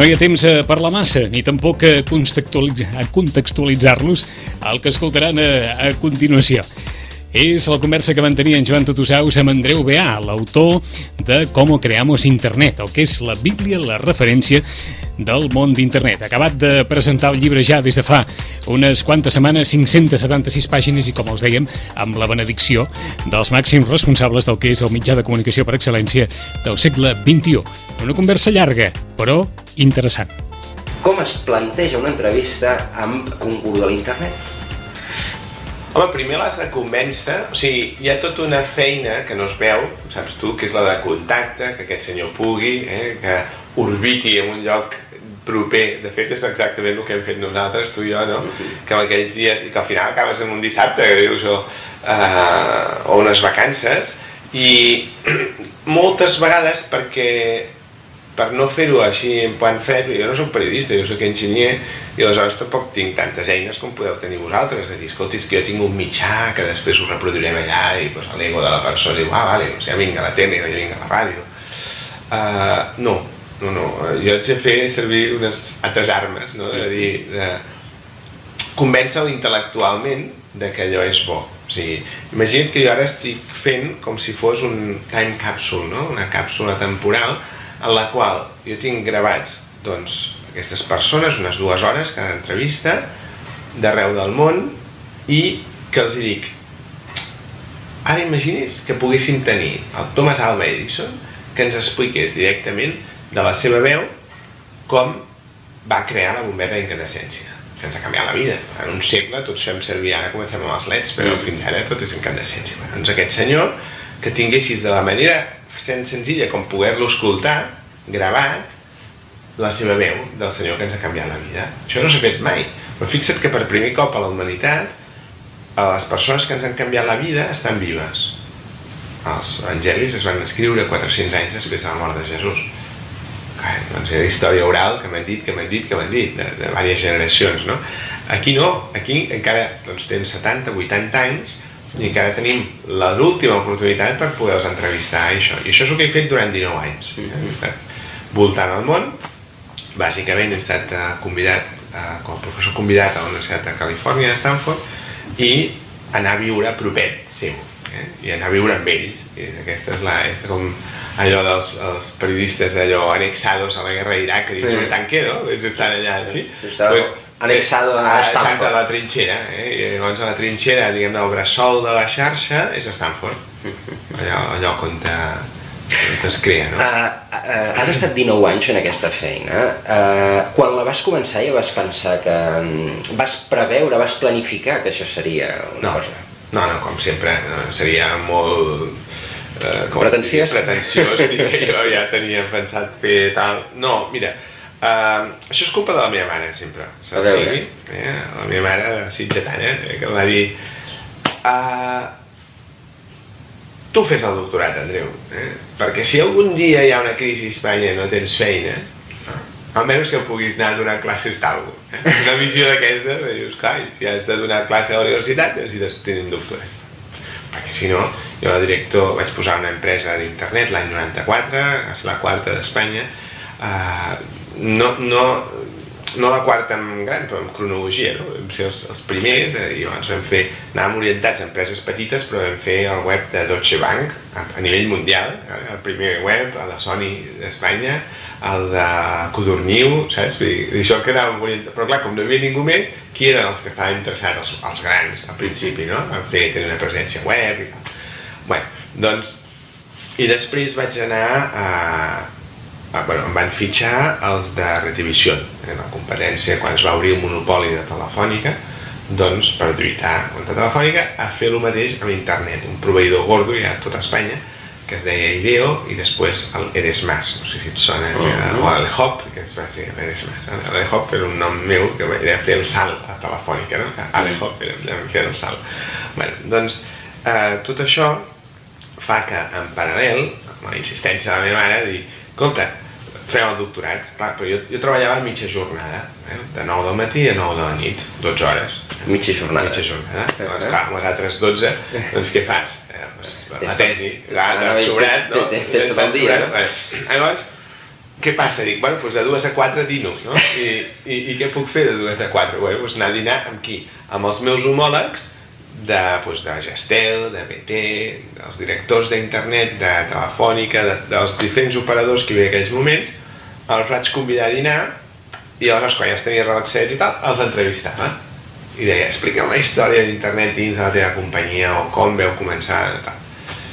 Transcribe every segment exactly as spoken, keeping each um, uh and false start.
No hi ha temps a parlar massa, ni tampoc a contextualitzar-los el que escoltaran a, a continuació. És la conversa que van tenir en Joan Tutusaus amb Andreu Beà, l'autor de Cómo creamos Internet, el que és la Bíblia, la referència del món d'Internet. Acabat de presentar el llibre ja des de fa unes quantes setmanes, cinc-centes setanta-sis pàgines i, com els dèiem, amb la benedicció dels màxims responsables del que és el mitjà de comunicació per excel·lència del segle vint-i-u. Una conversa llarga, però interessant. Com es planteja una entrevista amb un guru de l'internet? Home, primer l'has de convèncer, o sigui, hi ha tota una feina que no es veu, saps tu, que és la de contacte, que aquest senyor pugui, eh, que orbiti en un lloc proper. De fet, és exactament el que hem fet nosaltres, tu i jo, no? Que en aquells dies, i que al final acabes en un dissabte, que dius, o, uh, o unes vacances, i moltes vegades perquè per no fer-ho així en plan fred, jo no soc periodista, jo soc enginyer i aleshores tampoc tinc tantes eines com podeu tenir vosaltres, és a dir, escolti, és que jo tinc un mitjà que després ho reproduirem allà i pues, l'ego de la persona diu, ah, vale, o sigui, ja vinga a la tele, ja vinga a la ràdio. Uh, no, no, no, jo haig de fer servir unes altres armes, no? De dir, de convèncer-lo intel·lectualment de que allò és bo. O sigui, imagina't que jo ara estic fent com si fos un time capsule, no? Una càpsula temporal en la qual jo tinc gravats doncs, aquestes persones, unes dues hores cada entrevista, d'arreu del món, i que els dic, ara imagini's que poguéssim tenir el Thomas Alva Edison, que ens expliqués directament de la seva veu com va crear la bombeta d'incandescència, que ens ha canviat la vida. En un segle tots fem servir, ara comencem amb els leds, però fins ara tot és incandescència. Doncs aquest senyor, que tinguessis de la manera sent senzilla com poder-lo escoltar, gravat, la seva veu del senyor que ens ha canviat la vida. Això no s'ha fet mai, però fixa't que per primer cop a la humanitat les persones que ens han canviat la vida estan vives. Els evangelis es van escriure quatre-cents anys després de la mort de Jesús. Clar, doncs era història oral que m'han dit, que m'han dit, que m'han dit, de, de diverses generacions, no? Aquí no, aquí encara doncs, tens setanta, vuitanta anys i encara tenim l'última oportunitat per poder-los entrevistar a això. I això és el que he fet durant dinou anys. He estat voltant al món, bàsicament he estat convidat, com a professor convidat a la Universitat de Califòrnia, de Stanford, i anar a viure propet seu, eh? I anar a viure amb ells. I aquesta és, la, és com allò dels els periodistes allò annexados a la guerra d'Iraq, que dius, un tanquero, és estar allà així. Pues, annexado a Stanford. A la trinxera, eh? I llavors a la trinxera, diguem, el bressol de la xarxa és a Stanford, allò, allò on, te, on es crea, no? Uh, uh, has estat dinou anys en aquesta feina. Uh, quan la vas començar ja vas pensar que... Um, vas preveure, vas planificar que això seria una no, cosa? No, no, com sempre, no, seria molt... Uh, com pretensiós? Pretensiós, i que jo ja tenia pensat fer tal... No, mira... Uh, això és culpa de la meva mare, sempre. A veure. Eh? La meva mare sitgetana, eh? Que em va dir uh, tu fes el doctorat, Andreu, eh? Perquè si algun dia hi ha una crisi a Espanya i no tens feina, almenys que puguis anar a donar classes d'algú. Eh? Una missió d'aquesta, dius, clar, si has de donar classe a la universitat necessites tenir un doctorat. Perquè si no, jo la director vaig posar una empresa d'internet l'any noranta-quatre, és la quarta d'Espanya, uh, No, no, no la quarta en gran, però en cronologia, no? Vam ser els, els primers, eh, i llavors vam fer, anàvem orientats a empreses petites, però vam fer el web de Deutsche Bank a, a nivell mundial, eh? El primer web, el de Sony d'Espanya, el de Codorniu, saps? Vull dir, això que anàvem orientats, però clar, com no hi havia ningú més, qui eren els que estaven interessats? Els, els grans, al principi, no? Vam fer tenir una presència web i tal. Bueno, doncs, i després vaig anar a Ah, bueno, em van fitxar els de Retribution, en la competència, quan es va obrir el monopoli de Telefònica, doncs per lluitar contra Telefònica a fer el mateix amb internet, un proveïdor gordo ja a tota Espanya, que es deia Ideo, i després el Eresmas, no sé si et sona, oh, o Alehop, que es va fer Eresmas. Alehop era un nom meu que era fer el salt a Telefònica, no? Alehop era fer el salt. Bueno, doncs eh, tot això fa que en paral·lel, amb la insistència de la meva mare, dir, escolta, fem el doctorat. Clar, però jo, jo treballava a mitja jornada, eh? De nou del matí a nou de la nit, dotze hores. Mitja jornada. Mitja jornada. Doncs, clar, amb les altres dotze, doncs què fas? Eh, doncs, la tesi, l'ha sobrat, no? Tens tot el dia, no? Llavors, què passa? Dic, bueno, doncs de dues a quatre dino, no? I, i, i què puc fer de dues a quatre? Bé, doncs anar a dinar amb qui? Amb els meus homòlegs de, doncs, de Gestel, de B T, dels directors d'internet, de Telefònica, de, dels diferents operadors que hi havia en aquells moments, els vaig convidar a dinar i llavors, quan ja es tenia relaxats i tal, els entrevistava. I deia, expliqueu la història d'internet dins de la teva companyia o com veu començar i tal.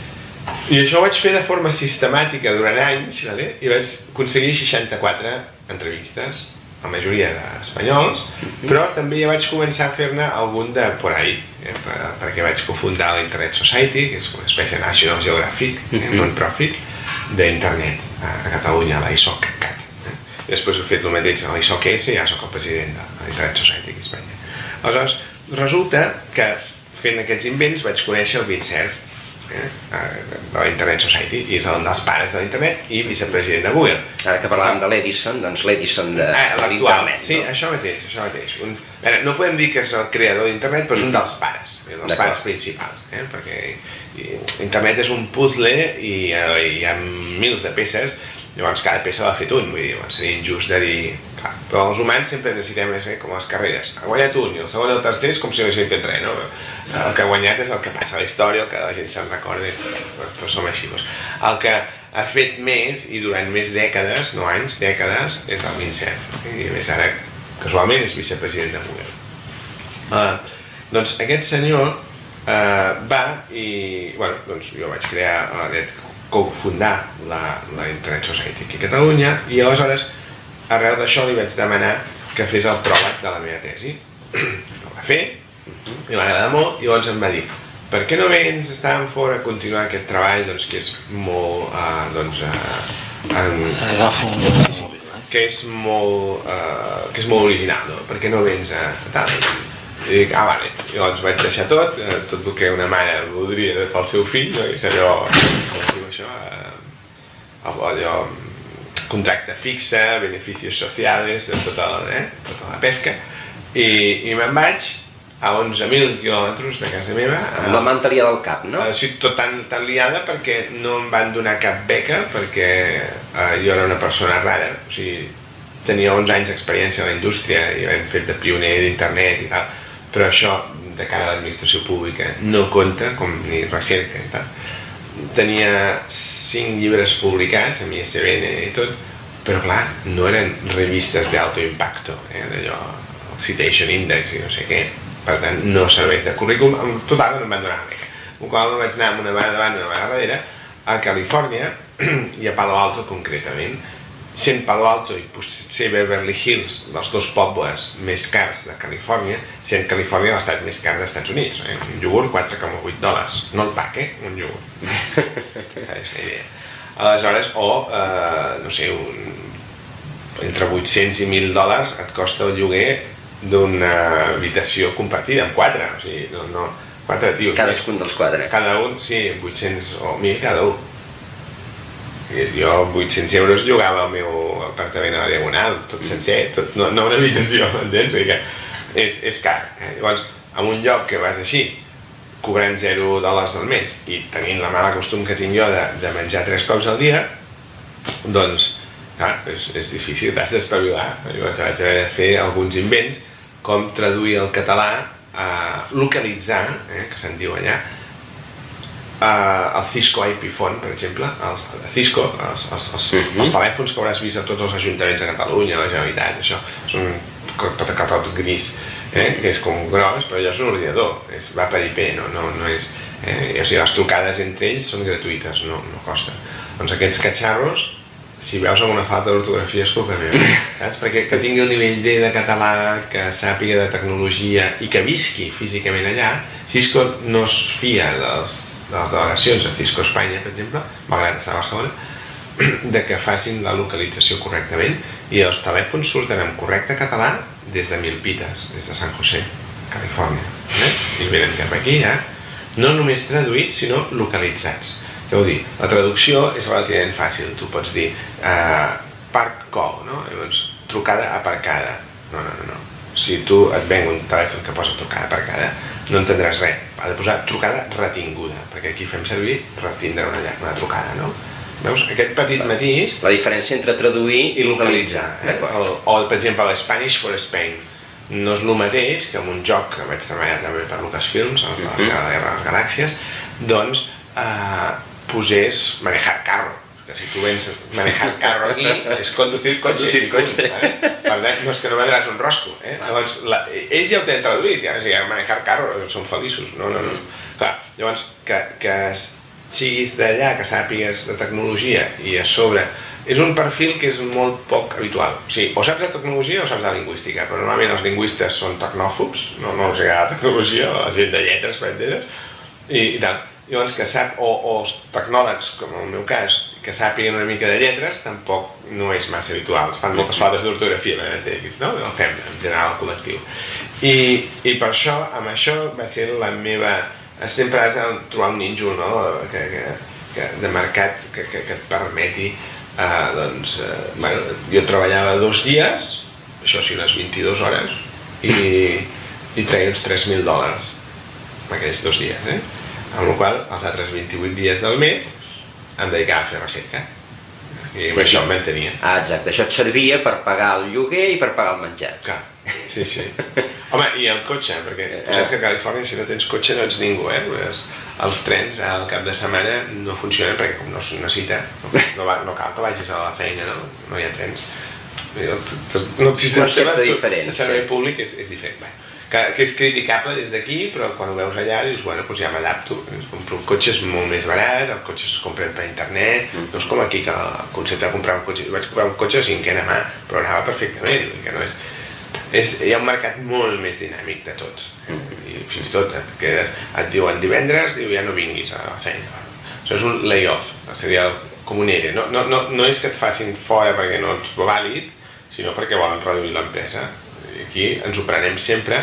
I això ho vaig fer de forma sistemàtica durant anys, vale? I vaig aconseguir seixanta-quatre entrevistes, la majoria d'espanyols, però també ja vaig començar a fer-ne algun de por ahí, eh? perquè vaig cofundar la Internet Society, que és una espècie de National Geographic, eh? non-profit, d'internet a Catalunya, la I S O C cat. Eh? I després he fet el mateix a la I S O C S i ja soc el president de la Internet Society aquí a Espanya. Aleshores, resulta que fent aquests invents vaig conèixer el Vint Cerf, eh, de la Internet Society, i és un dels pares de l'internet i vicepresident de Google. Ara que parlàvem de l'Edison, doncs l'Edison de, ah, de l'internet. Sí, no? això mateix, això mateix. Un, veure, no podem dir que és el creador d'internet, però és un dels pares, dels pares principals, eh, perquè i, internet és un puzzle i, eh, i hi ha mils de peces. Llavors cada peça l'ha fet un, vull dir, bueno, seria injust de dir... Clar, però els humans sempre necessitem més, eh, com les carreres. Ha guanyat un i el segon i el tercer és com si no haguessin fet res, no? El que ha guanyat és el que passa a la història, el que la gent se'n recorda, però som així. Doncs. El que ha fet més, i durant més dècades, no anys, dècades, és el Vint Cerf. I a més ara, casualment, és vicepresident de Google. Uh, doncs aquest senyor uh, va i... Bueno, doncs jo vaig crear aquest... cofundar la, la Internet Society aquí a Catalunya i aleshores arrel d'això li vaig demanar que fes el pròleg de la meva tesi. El va fer, li va agradar molt i llavors em va dir per què no vens a Stanford a continuar aquest treball doncs, que és molt uh, doncs, uh, um, sí, sí, que és molt uh, que és molt original, no? Per què no vens a tal? I dic, ah, vale. I llavors vaig deixar tot, eh, tot el que una mare voldria pel seu fill, no? I és allò, com es diu això, eh, allò, contracte fixe, beneficis socials, de tota la, eh, tota la pesca, i, i me'n vaig a onze mil quilòmetres de casa meva. Amb la manteria del cap, no? Eh, sí, tot tan, tan liada perquè no em van donar cap beca, perquè eh, jo era una persona rara, o sigui, tenia onze anys d'experiència a la indústria i hem fet de pioner d'internet i tal, però això de cara a l'administració pública no compta, com ni recerca i tal. Tenia cinc llibres publicats amb I S B N i tot, però clar, no eren revistes d'alto impacto, eh, d'allò, el Citation Index i no sé què, per tant no serveix de currículum, en total no em van donar la beca. Un cop em vaig anar amb una vegada davant i una vegada darrere a Califòrnia i a Palo Alto concretament, sent Palo Alto i potser Beverly Hills, dels dos pobles més cars de Califòrnia, sent Califòrnia l'estat més car dels Estats Units. Eh? Un iogurt, quatre coma vuit dòlars. No el pack, eh? Un iogurt. És la idea. Aleshores, o, eh, no sé, un, entre vuit-cents i mil dòlars et costa el lloguer d'una habitació compartida amb quatre. O sigui, no, no, quatre tios. Cadascun dels quatre. Cada un, sí, vuit-cents o mil cada un. Jo vuit-cents euros llogava el meu apartament a la Diagonal, tot sencer, tot, no, no una habitació, entens? Perquè és, és car. Eh? Llavors, en un lloc que vas així, cobrant zero dòlars al mes i tenint la mala costum que tinc jo de, de menjar tres cops al dia, doncs, clar, és, és difícil, t'has d'espavilar. Llavors vaig haver de fer alguns invents, com traduir el català a localitzar, eh, que se'n diu allà, Uh, el Cisco I P Phone, per exemple, el, el Cisco, els, els, els, uh-huh. els telèfons que hauràs vist a tots els ajuntaments de Catalunya, la Generalitat, això, són tot tot gris, eh, que és com gros, però allò és un ordinador, és, va per I P, no, no, no és... Eh, o sigui, les trucades entre ells són gratuïtes, no, no costa. Doncs aquests catxarros, si veus alguna falta d'ortografia és culpa meva, saps? Perquè que tingui un nivell D de català, que sàpiga de tecnologia i que visqui físicament allà, Cisco no es fia dels de les delegacions de Cisco Espanya, per exemple, malgrat estar a Barcelona, de que facin la localització correctament i els telèfons surten en correcte català des de Milpitas, des de San José, Califòrnia. Eh? I venen cap aquí ja, no només traduïts, sinó localitzats. Què vol dir? La traducció és relativament fàcil, tu pots dir uh, park call, no? Llavors, trucada aparcada. No, no, no, no. Si tu et venc un telèfon que posa trucada aparcada, no entendràs res. Ha de posar trucada retinguda, perquè aquí fem servir retindre una, una trucada, no? Veus? Aquest petit matís... La diferència entre traduir i localitzar. Eh? O, o, per exemple, l'Spanish for Spain. No és el mateix que en un joc que vaig treballar també per Lucasfilms, a la Guerra de les Galàxies, doncs eh, posés manejar carro. Que si tu vens manejar carro aquí, és conducir cotxe. Conducir cotxe. Eh? Per tant, no és que no vendràs un rosco. Eh? Llavors, la, ells ja ho tenen traduït, ja, o sigui, manejar carro, són feliços. No, no, no. Clar, llavors, que, que siguis d'allà, que sàpigues de tecnologia i a sobre... És un perfil que és molt poc habitual. O sigui, o saps de tecnologia o saps de lingüística, però normalment els lingüistes són tecnòfobs, no, no els agrada la tecnologia, la gent de lletres, per entendre's, i, i tal. Llavors, que sap, o, o els tecnòlegs, com en el meu cas, que sàpiguen una mica de lletres, tampoc no és massa habitual. Es fan moltes faltes d'ortografia, no? El fem, en general, el col·lectiu. I, i per això, amb això va ser la meva... Sempre has de trobar un nínxol, no? que, que, que, de mercat que, que, que et permeti... Uh, doncs, uh, bueno, jo treballava dos dies, això sí, unes vint-i-dues hores, i, i treia uns tres mil dòlars aquells dos dies, eh? Amb la qual els altres vint-i-vuit dies del mes em dedicava a fer recerca i amb això em mantenia. Ah, exacte, això et servia per pagar el lloguer i per pagar el menjar. Clar, sí, sí. Home, i el cotxe, perquè tu saps que a Califòrnia si no tens cotxe no ets ningú, eh? Els trens al cap de setmana no funcionen perquè com no es necessita, no, va, no cal que vagis a la feina, no? No hi ha trens. No, si el tema de servei públic és, és diferent. Bé, que, que és criticable des d'aquí, però quan ho veus allà dius, bueno, doncs ja m'adapto. Compro un cotxe és molt més barat, els cotxes es compren per internet, no és com aquí que el concepte de comprar un cotxe... Jo vaig comprar un cotxe de cinquena mà, però anava perfectament, que no és... És, hi ha un mercat molt més dinàmic de tots, i fins i tot et, quedes, et diuen divendres i ja no vinguis a la feina. Això és un lay-off, seria com un E R E. No, no, no, no és que et facin fora perquè no ets vàlid, sinó perquè volen reduir l'empresa. Aquí ens ho prenem sempre.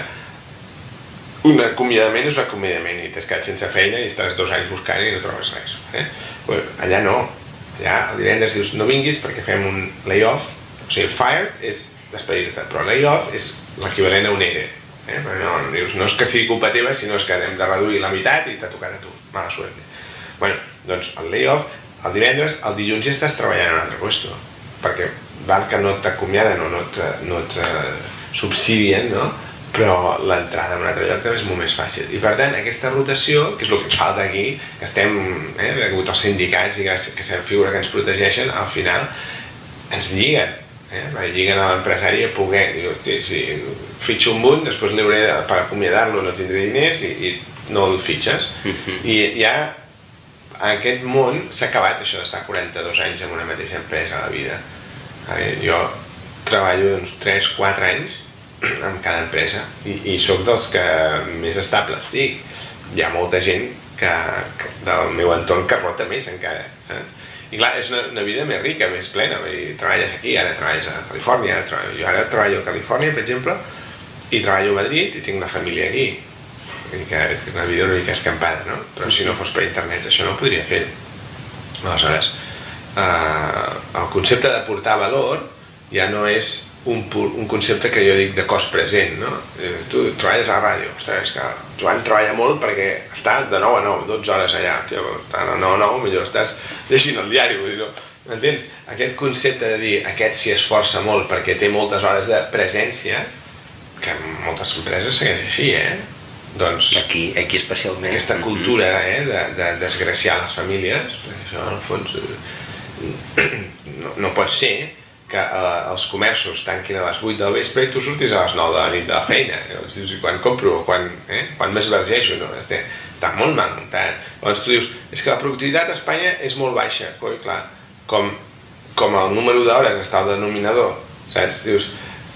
Un acomiadament és un acomiadament i t'has quedat sense feina i estàs dos anys buscant i no trobes res. Eh? Allà no, allà el divendres dius no vinguis perquè fem un lay-off, o sigui, fire és despedir-te, però lay-off és l'equivalent a un E R E. Eh? No, no, no és que sigui culpa teva, sinó és que hem de reduir la meitat i t'ha tocat a tu. Mala suerte. Bueno, doncs el lay-off, el divendres, el dilluns ja estàs treballant en un altre puesto, perquè val que no t'acomiaden o no et, no et uh, subsidien, no? Però l'entrada en un altre lloc també és molt més fàcil. I per tant, aquesta rotació, que és el que ens falta aquí, que estem, eh, degut als sindicats i que, que sabem figura que ens protegeixen, al final ens lliguen. Eh? Lliguen a l'empresari a poder dir, hosti, si fitxo un munt, després li hauré de, per acomiadar-lo no tindré diners i, i no el fitxes. Uh-huh. I ja en aquest món s'ha acabat això d'estar quaranta-dos anys en una mateixa empresa a la vida. Eh? Jo treballo uns tres quatre anys en cada empresa i, i soc dels que més estable estic. Hi ha molta gent que, que del meu entorn que rota més encara, saps? I clar, és una, una vida més rica, més plena. I treballes aquí, ara treballes a Califòrnia, ara treballo, jo ara treballo a Califòrnia, per exemple, i treballo a Madrid i tinc una família aquí. Vull dir que és una vida una mica escampada, no? Però si no fos per internet això no ho podria fer. Aleshores, eh, el concepte de portar valor ja no és un, un concepte que jo dic de cost present, no? Tu treballes a la ràdio, ostres, és que Joan treballa molt perquè està de nou a nou, dotze hores allà, tio, de nou a nou, millor estàs llegint el diari, vull dir, no? M'entens? Aquest concepte de dir aquest s'hi esforça molt perquè té moltes hores de presència, que en moltes empreses segueix així, eh? Doncs aquí, aquí especialment. Aquesta cultura eh, de, de desgraciar les famílies, això en el fons no, no pot ser que eh, els comerços tanquin a les vuit del vespre i tu surtis a les nou de la nit de la feina. Llavors dius, i quan compro, quan, eh, quan m'esvergeixo, no? Està, està molt mal muntat. Llavors tu dius, és que la productivitat a Espanya és molt baixa. Coi, clar, com, com el número d'hores està al denominador, saps? Dius,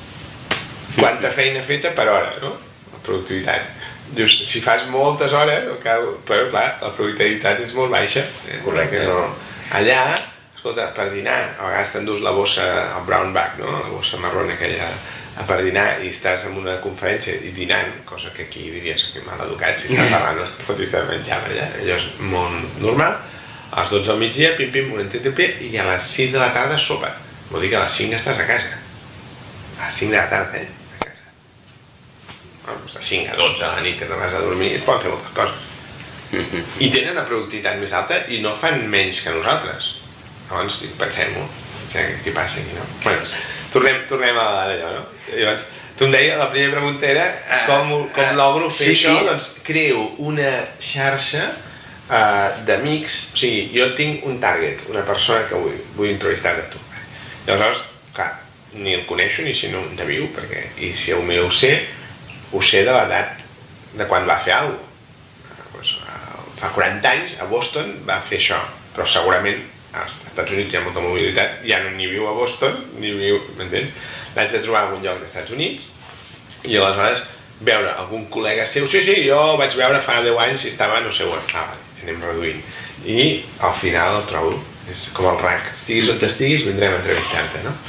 quanta feina feta per hora, no? La productivitat. Dius, si fas moltes hores, però clar, la productivitat és molt baixa. Eh? Correcte. No. Allà, escolta, per dinar, a vegades t'endús la bossa, el brown bag, no? La bossa marrona aquella, per dinar i estàs en una conferència i dinant, cosa que aquí diries que mal educat, si estàs parlant, no es fotis de menjar per allà, allò és molt normal. A les dotze del migdia, pim pim, un T T P, i a les sis de la tarda sopa. Vol dir que a les cinc estàs a casa. A les cinc de la tarda, eh? A casa. Bueno, a les cinc, a dotze de la nit que te vas a dormir, et poden fer moltes coses. I tenen una productivitat més alta i no fan menys que nosaltres. Llavors, pensem-ho, què passa aquí, no? Bueno, tornem, tornem a d'allò, no? Llavors, tu em deia, la primera pregunta era com, com logro fer això, doncs creo una xarxa uh, d'amics, o sigui, jo tinc un target, una persona que vull, vull entrevistar de tu. Llavors, clar, ni el coneixo ni si no de viu, perquè, i si el meu ho sé, ho sé de l'edat de quan va fer alguna cosa. Pues, uh, fa quaranta anys a Boston va fer això, però segurament als Estats Units hi ha molta mobilitat, ja no ni viu a Boston, ni viu, m'entens? L'haig de trobar a algun lloc dels Estats Units i aleshores veure algun col·lega seu, sí, sí, jo vaig veure fa deu anys i estava no sé on, ah, anem reduint, i al final el trobo, és com el R A C, estiguis on estiguis vindrem a entrevistar-te, no?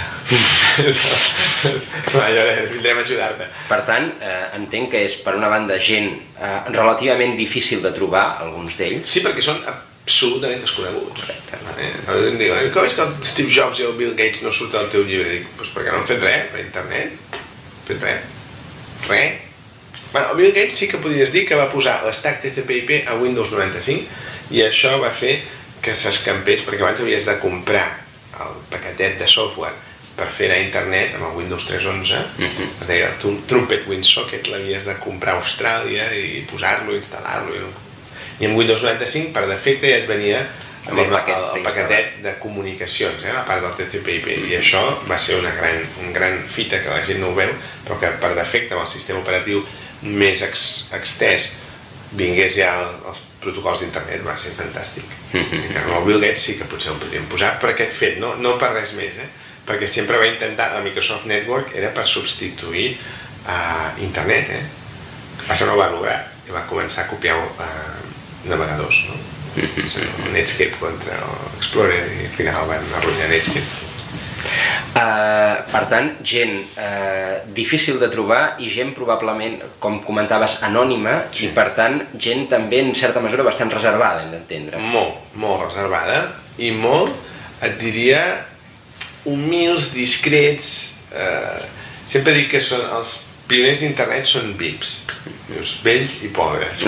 Vindrem a ajudar-te. Per tant, eh, entenc que és per una banda gent eh, relativament difícil de trobar, alguns d'ells. Sí, perquè són absolutament desconeguts. Eh? Em diuen, com és que el Steve Jobs i el Bill Gates no surten al teu llibre? Dic, doncs perquè no han fet res per internet. Han fet res. Res. Bueno, el Bill Gates sí que podries dir que va posar l'estack T C P I P a Windows noranta-cinc i això va fer que s'escampés, perquè abans havies de comprar el paquetet de software per fer a internet amb el Windows tres punto onze, uh-huh. Es deia Trumpet WinSocket, l'havies de comprar a Austràlia i posar-lo, instal·lar-lo. I amb Windows noranta-cinc, per defecte, ja et venia amb el, el, el paquetet de comunicacions, eh, la part del T C P I P, i això va ser una gran, una gran fita que la gent no ho veu, però que per defecte amb el sistema operatiu més ex, extès vingués ja els protocols d'internet, va ser fantàstic. Mm-hmm. Amb el Bill Gates sí que potser ho podríem posar per aquest fet, no, no per res més, eh? Perquè sempre va intentar, la Microsoft Network era per substituir uh, internet, eh? Que passa no ho va lograr, i va començar a copiar uh, navegadors, no? Mm-hmm. Netscape contra Explorer, i al final van arruïnar Netscape. Uh, per tant, gent uh, difícil de trobar i gent probablement, com comentaves, anònima, sí. I per tant, gent també en certa mesura bastant reservada, hem d'entendre. Molt, molt reservada i molt, et diria, humils, discrets. Uh, sempre dic que són els pioners d'internet són V I Ps, dius, vells i pobres.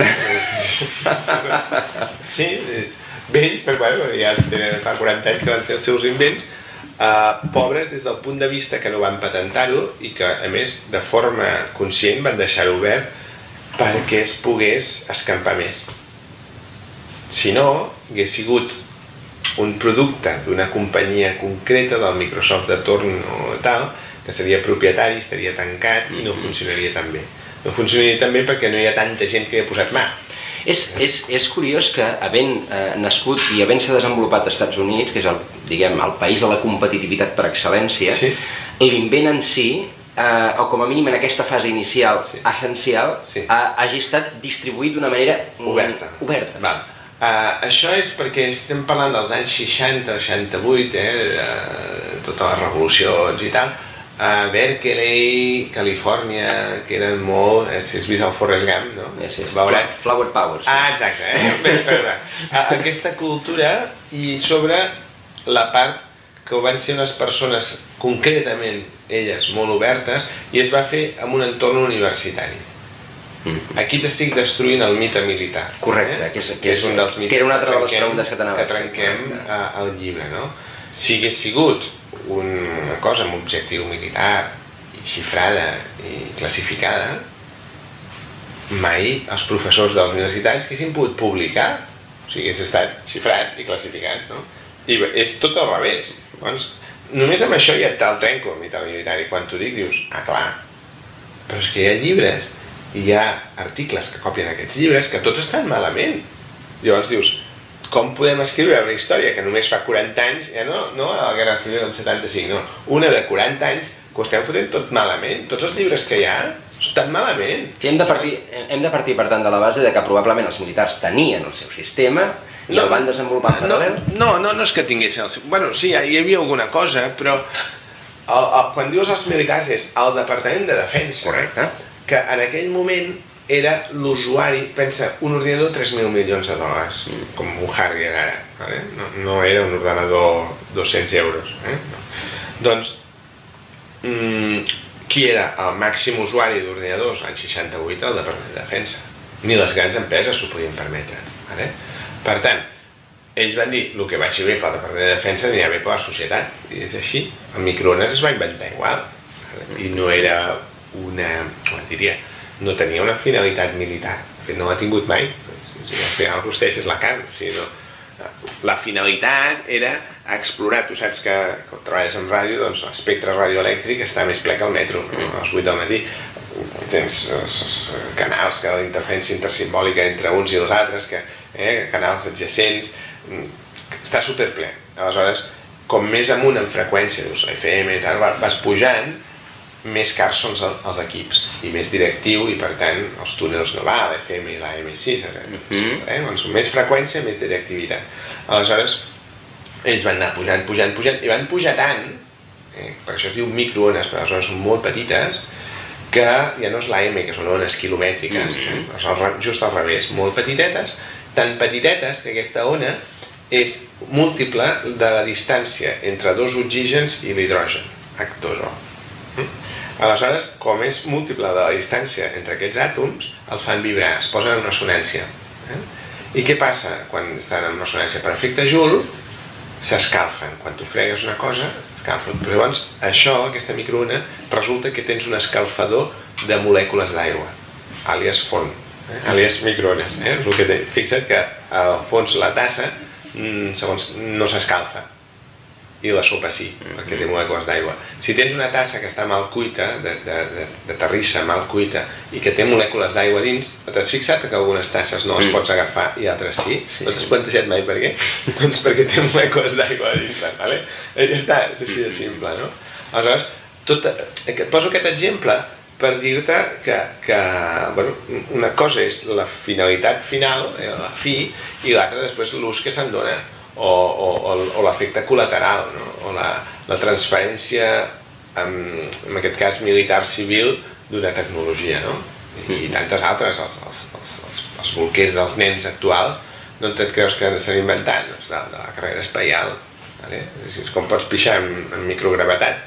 Sí, és vells, però bueno, ja tenen fa quaranta anys que van fer els seus invents. Uh, pobres des del punt de vista que no van patentar-ho i que a més de forma conscient van deixar-ho obert perquè es pogués escampar més. Si no, hagués sigut un producte d'una companyia concreta del Microsoft de torn o tal, que seria propietari, estaria tancat i no funcionaria tan bé. No funcionaria tan bé perquè no hi ha tanta gent que hi ha posat mà. És, és, és curiós que, havent eh, nascut i havent-se desenvolupat als Estats Units, que és el, diguem, el país de la competitivitat per excel·lència, sí. L'invent en si, eh, o com a mínim en aquesta fase inicial sí. Essencial, sí. Ha, hagi estat distribuït d'una manera oberta. oberta. Val. Uh, això és perquè estem parlant dels anys seixanta, seixanta-vuit, eh, de tota la revolucions i tal, a Berkeley, Califòrnia, que eren molt... Eh, si has vist el Forrest Gump, no? Sí, sí. Veuràs... Flower Power. Sí. Ah, exacte, eh? Jo vaig veure. Aquesta cultura i sobre la part que van ser unes persones concretament, elles, molt obertes, i es va fer en un entorn universitari. Mm-hmm. Aquí t'estic destruint el mite militar. Correcte, eh? que, és, que és un dels mites que era una altra de les preguntes que t'anava que trenquem al llibre, no? Si hagués sigut una cosa amb objectiu militar i xifrada i classificada, mai els professors de les universitats haguessin pogut publicar, o sigui, hagués estat xifrat i classificat, no? I és tot al revés. Llavors, només amb això ja te'l trenco el mite militar, i quan t'ho dic dius, ah, clar, però és que hi ha llibres i hi ha articles que copien aquests llibres que tots estan malament. Llavors dius, com podem escriure una història que només fa quaranta anys, ja no, no a la Guerra Civil del setanta-cinc, no, una de quaranta anys que ho estem fotent tot malament, tots els llibres que hi ha estan malament. Sí, hem de partir, hem de partir per tant de la base de que probablement els militars tenien el seu sistema i no, el van desenvolupar en paral·lel. No, no, no és que tinguessin el seu... Bueno, sí, hi havia alguna cosa, però el, el, quan dius els militars és el Departament de Defensa. Correcte. Que en aquell moment era l'usuari, pensa, un ordinador tres mil milions de dòlars, mm. com un hardware ara, vale? no, no era un ordenador dos-cents euros. Eh? No. Doncs, mm, qui era el màxim usuari d'ordinadors en seixanta-vuit? El Departament de Defensa. Ni les grans empreses s'ho podien permetre. Vale? Per tant, ells van dir, el que vagi bé per la Departament de Defensa anirà bé per la societat, i és així. El microones es va inventar igual, i no era una, com et diria, no tenia una finalitat militar, de fet no l'ha tingut mai, al final rosteix és la carn, o sigui, no. La finalitat era explorar, tu saps que quan treballes en ràdio, doncs l'espectre radioelèctric està més ple que el metro, no? A les vuit del matí tens canals que la interferència intersimbòlica entre uns i els altres, que, eh, canals adjacents, està superple. Aleshores, com més amunt en freqüència, doncs F M i tal, vas pujant, més cars són els equips i més directiu, i per tant els túnels no va, l'F M i la M sis, eh? Doncs més freqüència, més directivitat. Aleshores, ells van anar pujant, pujant, pujant, i van pujar tant, eh? Per això es diu microones, però les zones són molt petites, que ja no és la M, que són ones quilomètriques, eh? Just al revés, molt petitetes, tan petitetes que aquesta ona és múltiple de la distància entre dos oxígens i l'hidrogen, H dos O. Aleshores, com és múltiple de la distància entre aquests àtoms, els fan vibrar, es posen en ressonància. Eh? I què passa quan estan en ressonància? Per efecte Joule, s'escalfen. Quan tu fregues una cosa, escalfen. Però llavors, això, aquesta microona, resulta que tens un escalfador de molècules d'aigua, àlies forn, eh? Àlies microones. Eh? És el que té. Fixa't que al fons la tassa, segons, no s'escalfa, i la sopa sí, perquè té molècules d'aigua. Si tens una tassa que està mal cuita, de, de, de, de terrissa mal cuita, i que té molècules d'aigua dins, t'has fixat que algunes tasses no les pots agafar i altres sí? No t'has plantejat mai per què? Doncs perquè té molècules d'aigua dins, vale? Ja està, és així de simple, no? Aleshores, tot, et poso aquest exemple per dir-te que, que bueno, una cosa és la finalitat final, la fi, i l'altra després l'ús que se'n dona. O, o, o l'efecte col·lateral, no? O la, la transferència, en, en aquest cas militar-civil, d'una tecnologia, no? I, i tantes altres, els, els, els, els, els bolquers dels nens actuals, no et creus que s'han inventat, doncs, de, de la carrera espacial, vale? És com pots pixar en, en microgravetat,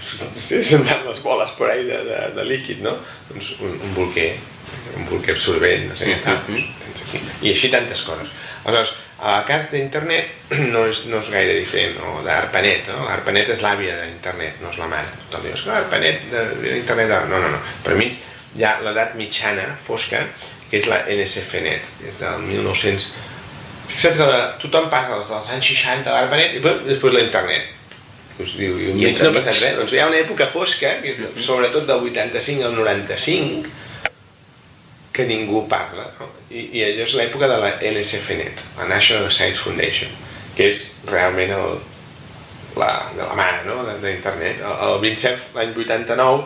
se'n van les boles per ahí de, de, de líquid, no? Doncs un, un bolquer, un bolquer absorbent, no sé què tal, tens aquí. I així tantes coses. Aleshores, el cas d'internet no és, no és gaire diferent, o d'ARPANET, no? ARPANET és l'àvia d'internet, no és la mare. Tothom dius que ARPANET d'internet... No, no, no. Per mi hi ha l'edat mitjana, fosca, que és la N S F net, és del mil nou-cents... Fixa't que la, tothom parla dels anys seixanta l'ARPANET i després l'internet. Us diu, i mig no ha passat res. Doncs hi ha una època fosca, que és sobretot del vuitanta-cinc al noranta-cinc, que ningú parla, no? I, i allò és l'època de la N S F net, la National Science Foundation, que és realment el, la, de la mare, no? d'internet. El, el Vincef, l'any vuitanta-nou,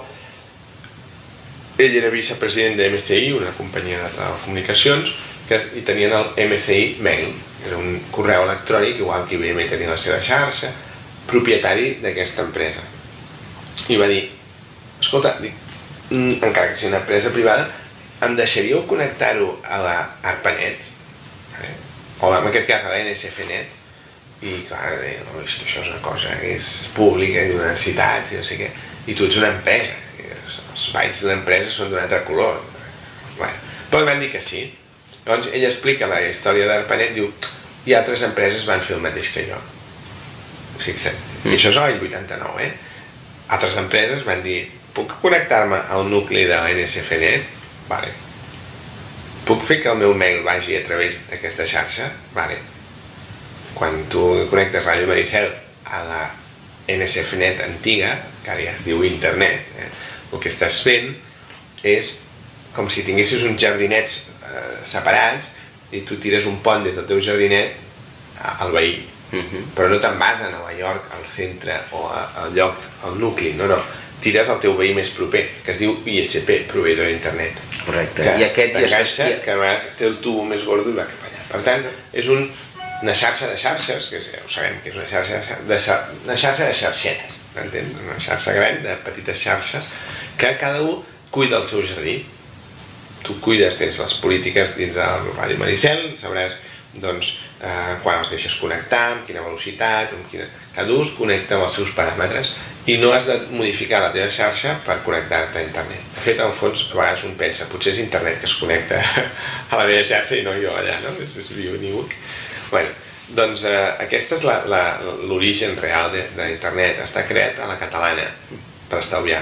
ell era vicepresident de M C I, una companyia de telecomunicacions, que, i tenien el M C I Mail, era un correu electrònic, igual que I B M tenia la seva xarxa, propietari d'aquesta empresa. I va dir, escolta, dic, encara que sigui una empresa privada, em deixaríeu connectar-ho a la ARPANET, eh? O en aquest cas a la N S F net, i clar, no, és que això és una cosa que és pública i d'una necessitat i no sé què, i tu ets una empresa, els bytes de l'empresa són d'un altre color. Bueno, però van dir que sí. Llavors ell explica la història d'ARPANET, diu, i altres empreses van fer el mateix que jo. Fixa't, i això és l'any vuitanta-nou, eh? Altres empreses van dir, puc connectar-me al nucli de la N S F net? Vale. Puc fer que el meu mail vagi a través d'aquesta xarxa? Vale. Quan tu connectes Ràdio Maricel a la N S F net antiga, que ara ja es diu internet, eh? El que estàs fent és com si tinguessis uns jardinets eh, separats i tu tires un pont des del teu jardinet al veí. Uh-huh. Però no te'n vas a Nova York, al centre o al lloc, al nucli, no, no. Tires al teu veí més proper, que es diu I S P, proveïdor d'internet. Correcte. Que I aquest t'encaixa, que a vegades té el tubo més gordo i va cap allà. Per tant, és un, una xarxa de xarxes, que ja ho sabem que és una xarxa de, una xarxa de xarxetes, m'entens? Una xarxa gran, de petites xarxes, que cada un cuida el seu jardí. Tu cuides, tens les polítiques dins del Ràdio Maricel, sabràs doncs, eh, quan els deixes connectar, amb quina velocitat, amb quina... cada un es connecta amb els seus paràmetres i no has de modificar la teva xarxa per connectar-te a internet. De fet, al fons, a vegades un pensa, potser és internet que es connecta a la meva xarxa i no jo allà, no? És, és viu ni uc. Bueno, Doncs eh, aquesta és l'origen real d'internet. Està creat a la catalana per estalviar.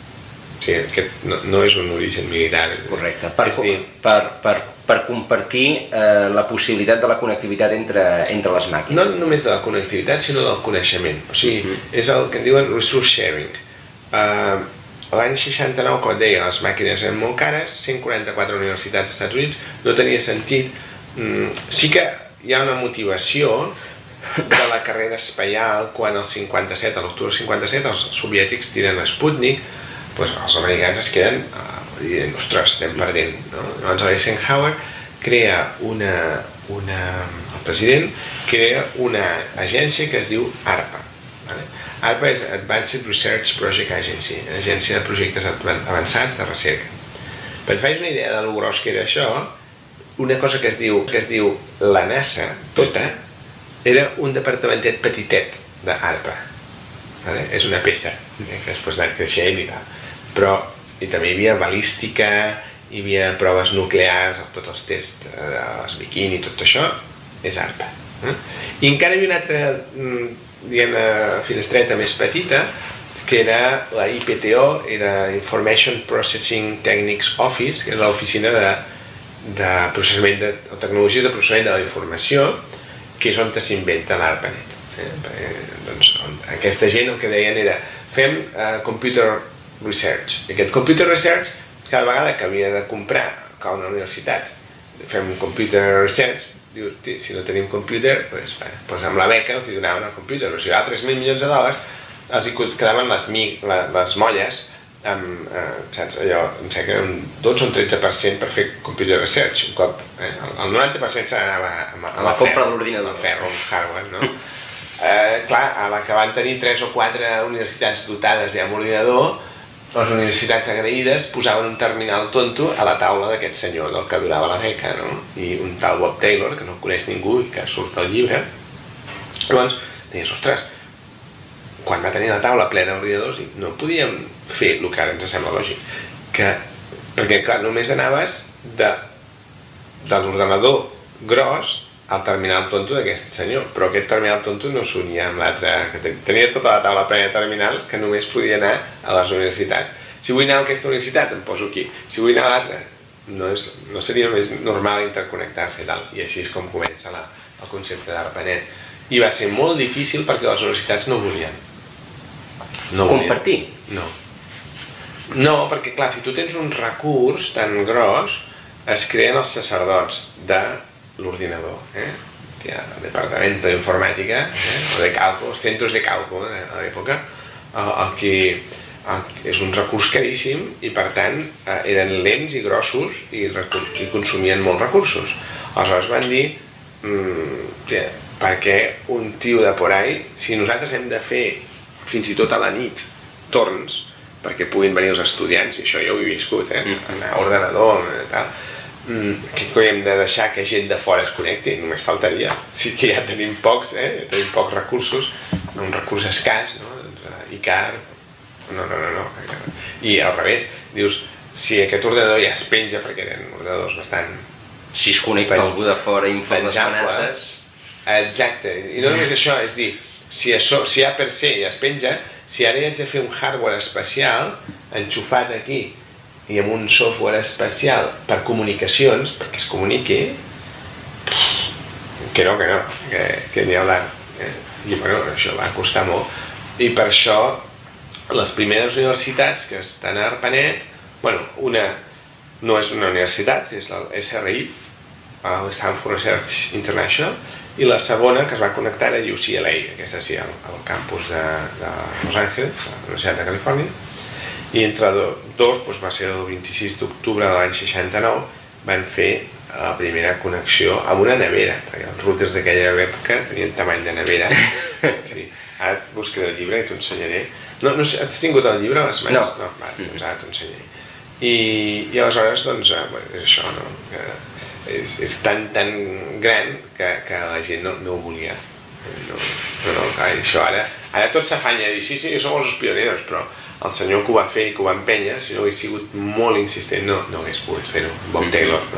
O sigui, aquest no, no és un origen militar. Correcte, per, dir... per, per, per compartir eh, la possibilitat de la connectivitat entre, entre les màquines. No només de la connectivitat, sinó del coneixement. O sigui, uh -huh. és el que en diuen resource sharing. Uh, L'any seixanta-nou, com et deia, les màquines eren molt cares, cent quaranta-quatre universitats als Estats Units, no tenia sentit. Mm, sí que hi ha una motivació de la carrera espacial quan el cinquanta-set, a l'octubre del cinquanta-set, els soviètics tiren Sputnik, doncs els americans es queden uh, dient, ostres, estem perdent. No? Llavors Eisenhower crea una, una... el president crea una agència que es diu ARPA. Vale? ARPA és Advanced Research Project Agency, agència de projectes avançats de recerca. Per fer una idea de lo gros que era això, una cosa que es diu, que es diu la NASA, tota, era un departamentet petitet d'ARPA. Vale? És una peça, eh, que després ha anat creixent i tal. Però i també hi havia balística, hi havia proves nuclears, tots els tests dels bikini, tot això, és ARPA. Eh? I encara hi havia una altra, diguem, finestreta més petita, que era la I P T O, era Information Processing Techniques Office, que és l'oficina de, de processament de, o tecnologies de processament de la informació, que és on s'inventa l'ARPANET. Eh? Doncs, aquesta gent el que deien era fem uh, computer research. I aquest computer research, cada vegada que havia de comprar a una universitat, fem un computer research, diu, si no tenim computer, doncs, bé, doncs amb la beca els donaven el computer, però si hi ha tres mil milions de dòlars, els hi quedaven les, les molles amb, eh, saps, allò, em sembla que era un dotze o un tretze per cent per fer computer research, un cop, eh, el noranta per cent se n'anava amb, amb, amb la compra de l'ordinador, amb el ferro, amb hardware, no? eh, clar, a la que van tenir tres o quatre universitats dotades ja amb ordinador, les universitats agraïdes posaven un terminal tonto a la taula d'aquest senyor, del que durava la beca, no? I un tal Bob Taylor, que no coneix ningú i que surt al llibre, llavors deies, ostres, quan va tenir la taula plena d'ordinadors no podíem fer el que ara ens sembla lògic, que, perquè clar, només anaves de, de l'ordenador gros al terminal tonto d'aquest senyor, però aquest terminal tonto no s'unia amb l'altre, que tenia tota la taula plena de terminals que només podia anar a les universitats. Si vull anar a aquesta universitat em poso aquí, si vull anar a l'altra no, és, no seria més normal interconnectar-se i tal, i així és com comença la, el concepte d'ARPANET. I va ser molt difícil perquè les universitats no volien. No volien. Compartir? No. No, perquè clar, si tu tens un recurs tan gros, es creen els sacerdots de l'ordinador, eh? El departament d'informàtica, eh? O de càlcul, els centres de càlcul eh? A l'època, el, el que el, és un recurs caríssim i per tant eh, eren lents i grossos i, i consumien molts recursos. Aleshores van dir, mmm, tia, per què un tio de por ahí, si nosaltres hem de fer fins i tot a la nit torns perquè puguin venir els estudiants, i això ja ho he viscut, eh? Anar a ordenador i tal, que hem de deixar que gent de fora es connecti, només faltaria. Sí que ja tenim pocs, eh? Tenim pocs recursos, un recurs escàs, no? I car, no, no, no, no. I al revés, dius, si aquest ordenador ja es penja, perquè eren ordenadors bastant... Si es connecta algú de fora i infla les amenaces... Exacte, i no només això, és dir, si, això, si ja per se ja es penja, si ara ja haig de fer un hardware especial, enxufat aquí, i amb un software especial per comunicacions, perquè es comuniqui, que no, que no, que, que n'hi ha hablar. Eh? I bueno, això va costar molt. I per això les primeres universitats que estan a ARPANET, bueno, una no és una universitat, és el S R I, el Stanford Research International, i la segona que es va connectar era U C L A, aquesta sí, al, al campus de, de Los Angeles, a la Universitat de Califòrnia, i entre dos, doncs va ser el vint-i-sis d'octubre de l'any seixanta-nou, van fer la primera connexió amb una nevera, perquè els routers d'aquella època tenien tamany de nevera. Sí. Ara et buscaré el llibre i t'ho ensenyaré. No, no sé, has tingut el llibre a les mans? No. No, va, doncs ara t'ho ensenyaré. I, i aleshores, doncs, bueno, és això, no? Que és, és tan, tan gran que, que la gent no, no ho volia. No, no, no, clar, això ara, ara tot s'afanya a dir, sí, sí, som els pioneros, però el senyor que ho va fer i que ho va empènyer, si no hagués sigut molt insistent, no, no hagués pogut fer-ho, Bob Taylor, no?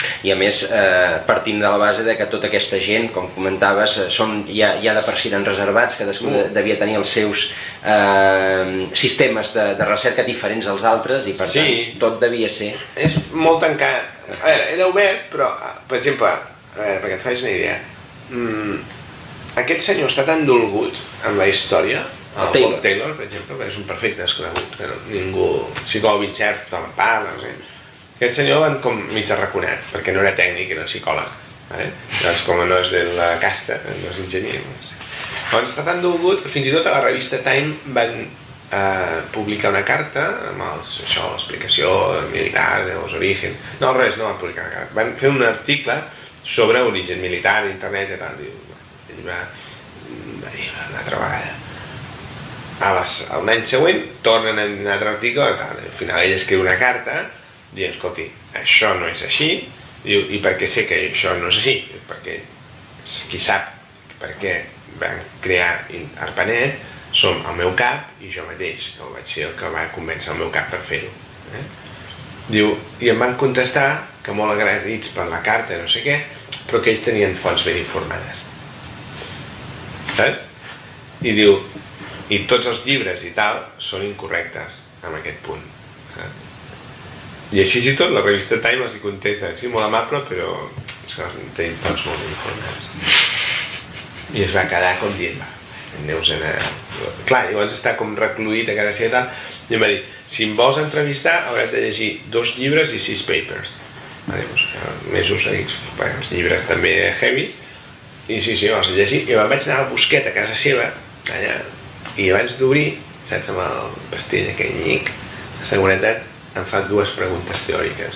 I a més, eh, partint de la base de que tota aquesta gent, com comentaves, són, ja, ja de per si eren reservats, cadascú mm. devia tenir els seus eh, sistemes de, de recerca diferents als altres i per sí. tant tot devia ser... És molt tancat. A veure, era obert, però, per exemple, a veure, perquè et facis una idea, mmm, aquest senyor està tan dolgut amb la història, el Taylor. Bob Taylor, per exemple, és un perfecte desconegut, però ningú, psicòleg cert, te la parla, no sé. Aquest senyor van com mig arraconat, perquè no era tècnic, era psicòleg. Eh? Llavors, com no és de la casta, no és enginyer. Llavors està tan dolgut que fins i tot a la revista Time van eh, publicar una carta amb els, això, l'explicació militar, dels orígens... No, res, no van publicar una carta. Van fer un article sobre origen militar, internet i tal. Ell va, va dir una altra vegada. A les, un any següent tornen a un altre article i tal. Al final ell escriu una carta dient, escolti, això no és així, diu, i perquè sé que això no és així, perquè qui sap per què van crear ARPANET som el meu cap i jo mateix, que vaig ser el que va convèncer el meu cap per fer-ho. Eh? Diu, i em van contestar que molt agraïts per la carta, no sé què, però que ells tenien fonts ben informades. Saps? I diu, i tots els llibres i tal són incorrectes en aquest punt. Saps? I així i tot, la revista Time els hi contesta, sí, molt amable, però és que tenim fonts molt informades. I es va quedar com dient, va, aneus a anar... Clar, llavors està com recluït a casa seva i tal, i em va dir, si em vols entrevistar hauràs de llegir dos llibres i sis papers. Vale, doncs, mesos, dic, els llibres també heavies, i sí, sí, els llegir, i me'n vaig anar al Busquet a casa seva, allà, i abans d'obrir, saps, amb el pastell aquell nyic, de seguretat, em fa dues preguntes teòriques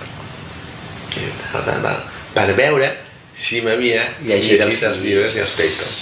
per veure si m'havia llegit els llibres i els papers.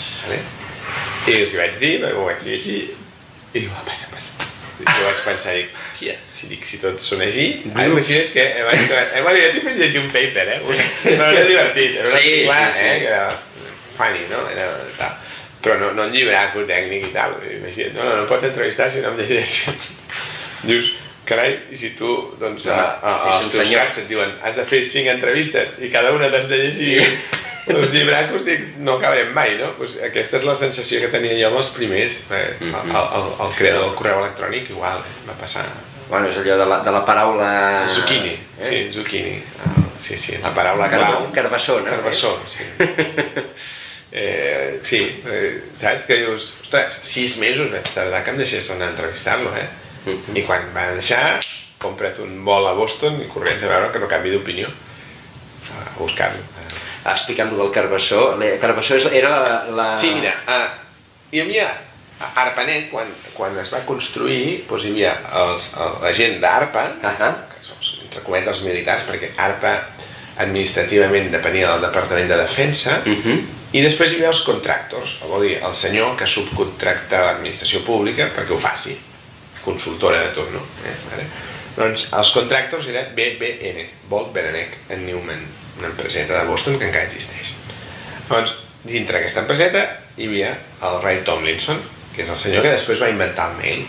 I els hi vaig dir, ho vaig llegir i diu, passa, passa. I jo vaig pensar, dic, tia, si dic, si tots són així, ara imagina't que hem arribat i vaig llegir un paper, eh? Però era divertit, era un article, eh? Que era funny, no? Era tal. Però no, no un llibraco tècnic i tal. Imagina't, no, no, no pots entrevistar si no em llegeixes. Dius, carai, i si tu, doncs, a, a, a, als teus caps et diuen has de fer cinc entrevistes i cada una t'has de llegir els llibracos, dic, no acabarem mai, no? Pues aquesta és la sensació que tenia jo amb els primers. Eh, el, el, el creador del correu electrònic igual, eh, va passar... Bueno, és allò de la, de la paraula... Zucchini, eh? Sí, zucchini. Ah, sí, sí, la paraula clau. Carbassó, no? Carbassó, sí. sí, sí. Eh, sí, eh, saps? Que dius, ostres, sis mesos vaig tardar que em deixés anar a entrevistar-lo, eh? Mm-hmm. I quan va deixar, compra't un vol a Boston i corrents a veure que no canvi d'opinió a buscar-lo. Explicant-lo del Carbassó, el Carbassó era la... la... Sí, mira, uh, hi havia a ARPANET, quan, quan es va construir, doncs hi havia els, el, la gent d'ARPA, uh-huh. que són, entre cometes, els militars, perquè ARPA administrativament depenia del Departament de Defensa, uh-huh. i després hi havia els contractors, vol dir, el senyor que subcontracta l'administració pública perquè ho faci, consultora de tot, no? Eh, vale. Doncs els contractors eren B B N, Bolt, Beranek and Newman, una empreseta de Boston que encara existeix. Doncs, dintre d'aquesta empreseta hi havia el Ray Tomlinson, que és el senyor que després va inventar el mail.